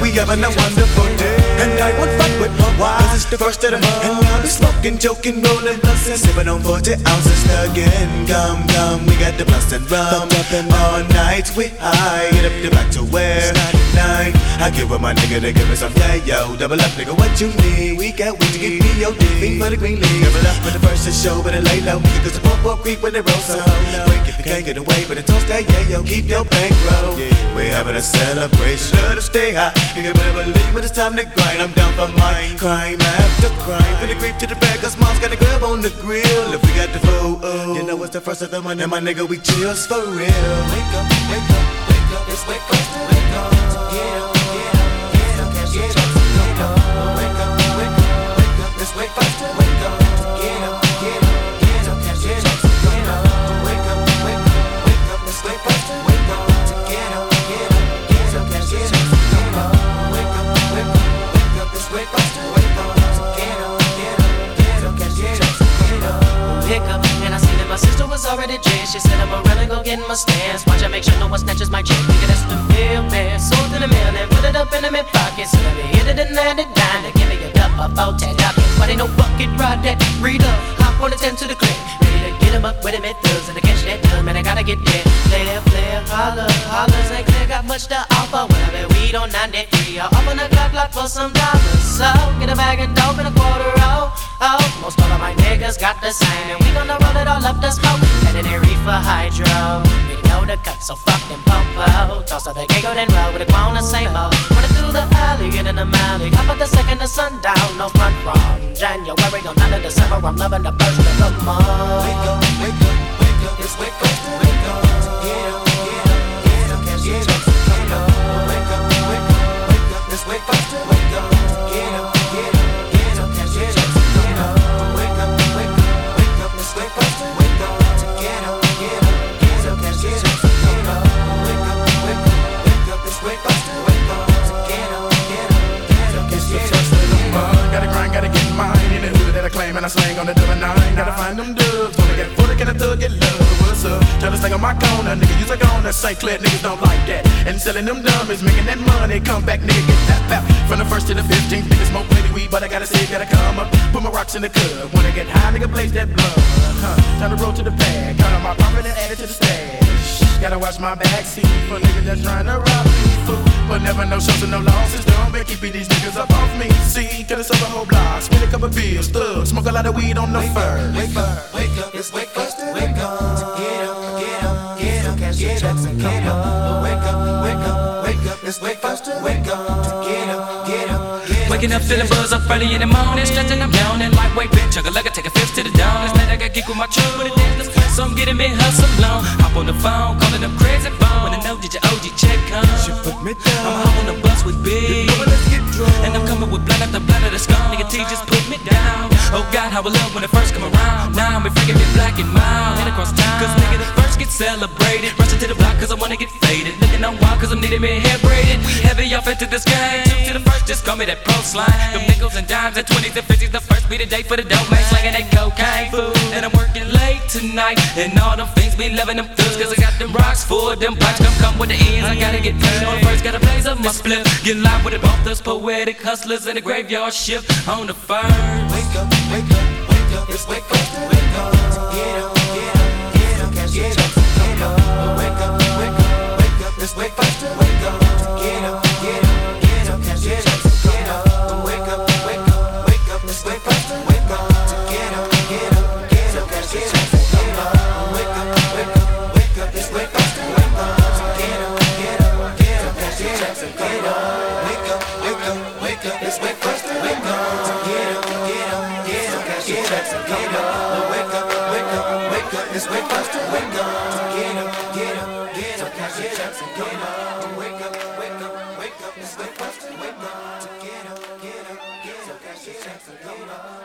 we having a wonderful day. And I won't fuck with my wife, 'cause it's the first of the month. And I'll be smoking, joking, rolling blunts and sipping on 40 ounces again. Come, we got the blunts and rum. All night we high, get up the back to where 99. I get with my nigga to give me some yo. Double up, nigga, what you need? We got weed to give me your D. Fiend for the green leaf. Double up for the first to show, but it lay low. Cause the pump creep when they roll so. Break if you can't get away, but it toast that yo. Keep your bankroll. We're having a celebration. Let us stay high. You can better believe when it's time to grind. I'm down for mine. Crime after crime. From the creep to the back, cause mom's got a grub on the grill. If we got the food, you know it's the first of the month. And my nigga, we chills for real. Wake up, wake up, wake up. It's wake up, wake up. Get up, get up, get up, get up, get up. Wake up, wake up, wake up. It's wake up, wake up. Get up, get up, get up, get up, get up. Wake up, wake up, wake up. It's wake up, wake up. Get up, get up, get up, get up, get up. Wake up, wake up, wake up. It's wake up, wake up. Get up, get up, get up, get up, get up. Pick up, and I see that my sister was already dressed. She said I'm really gonna get in my stance. Watch I make sure no one snatches my chick. Nigga, that's the real man. Sold in the mail and put it up in my pocket. So let me hit it and land it down. To give me a dup up, out that up. But ain't no bucket ride that read up. Hop on the 10 to the click. Ready to get him up with him at thugs. And to catch that dub, man, I gotta get there. Player, holler, hollers ain't clear. Got much to offer. When I bet weed on 93. I'll open a block for some dollars. So get a bag of dope and a quarter roll. Oh, most all of my niggas got the same. And we gonna roll it all up the smoke. And then they reefer hydro. We know the cut, so fuck them popo. Toss up the giggle, then roll with a clone the same old. Running through the alley, get in the alley. Hop at the second of sundown, no front from January, no none of December. I'm loving the first of the month. Wake up, wake up, wake up. It's wake up, wake up. Get up, get up, get up, get up, get up. Wake up, wake up, wake up. It's wake up, wake up. Get up, get up, get up, get up, get up. Wake up, wake up, wake up. It's wake up, wake up. Get up, get up, get up, get up, get up. Wake up, wake up, wake up. It's wake up, wake up. Get up, get up, get up, get up. Gotta grind, gotta get mine. In the hood that I claim and I slang on the double nine. Gotta find them dubs. Wanna get 40, can a thug get love? What's up? Try to stay on my corner, nigga. Use a corner. St. Clair niggas don't like that. And selling them dummies, making that money. Come back, nigga, get that pap. From the 1st to the 15th, nigga smoke plenty weed, but I gotta say, gotta come up. Put my rocks in the cup. Wanna get high, nigga, blaze that blood. Time to roll to the bag. Count on my profit and add it to the stash. Gotta watch my backseat for niggas that's trying to rob me, fool. But never no shows and no losses. Don't be keeping these niggas up off me. See, coulda sold a whole block, spend a couple bills, thug. Smoke a lot of weed on the first. Wake up, wake up, it's wake up, wake up. Get up, get up, get up, get up, get up. Wake up, wake up, wake up, it's wake up, wake up. Get up, get up, get up. Waking up feeling buzz up early in the morning. Stretching, I'm yawning. Lightweight bitch, chug a lugger, take a fifth to the dawn. Last night I got geek with my truck with a dance. So I'm getting me hustle on. Hop on the phone, calling them crazy phone. When I know that your OG check come. She put me down. I'm hop on the bus with Big. Let's get drunk. And I'm coming with blood after blood of the skull. Nigga T just put me down. Oh God, how I love when it first come around. Now I'm freaking me black and mild. Head across town. Cause nigga the first get celebrated. Rushing to the block cause I wanna get faded. Looking on wild cause I'm needing me hair braided. Heavy off into this game. Two to the first, just call me that pro slime. Them nickels and dimes and 20s and 50s. The first be the day for the dope man. Slanging that cocaine food. And I'm working late tonight. And all them things be loving them thugs. Cause I got them rocks for them pipes. Come with the ends. I gotta get paid. On the first gotta blaze up my split. Get live with it. Both those poetic hustlers in the graveyard shift. On the first. Wake up, wake up, wake up. It's wake up, wake up. Get up, get up, get up, get up, get up. Wake up, wake up, wake up. It's wake up, wake up. Get up, get up, get up, get up, get up. Wake up, wake up, wake up. It's wake up, wake up. Get up, get up, get up, get up, get up. Wake up, wake up, wake up. It's wake up, wake up. Get up, get up, get up, get up, get up. Wake up, wake up, wake up. It's wake up, wake up. Get up, get up, get up, get up, get up. Wake up, wake up, wake up. It's wake up, wake up. Get up, get up, get up, get up, get up. Wake up, wake up, wake up. It's wake up, wake up. Get up, get up, get up, get up, get up.